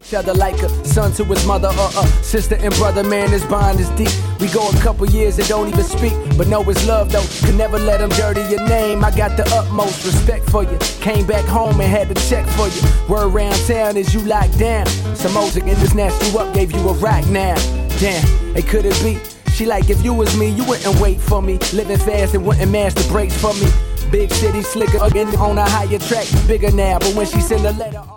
Each other like a son to his mother or a sister and brother, man, this bond is deep. We go a couple years and don't even speak, but know it's love though, can never let them dirty your name. I got the utmost respect for you, came back home and had to check for you. Word around town is you locked down. Some music in this snatched you up, gave you a rock now. Damn, it could it be? She like, if you was me, you wouldn't wait for me. Living fast and wouldn't mash the brakes for me. Big city slicker again on a higher track, bigger now, but when she send a letter